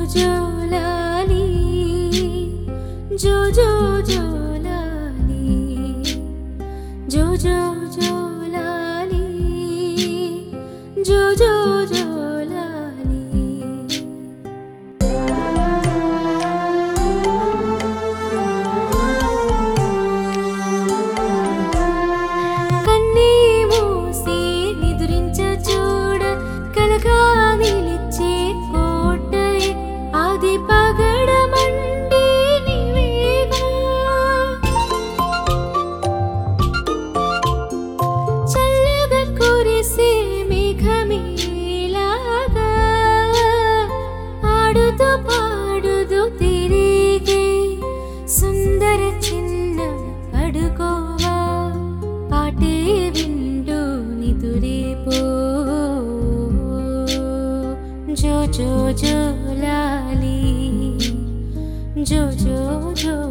జో లాలి జో జో జో లాలి జో జో జో లాలి జో జో జో లాలి కన్నీ మూసి నిదురించ చూడ కలగా నిలిచే కోటై ఆది పగడమండి నీవేగా చల్లగా కురిసే మేఘమేలాగా ఆడుతూ పాడుతూ తిరిగే సుందర చిన్న అడుకోవా పాటే వింటూ నిదురేపో జో జో జో లాలి జో జో జో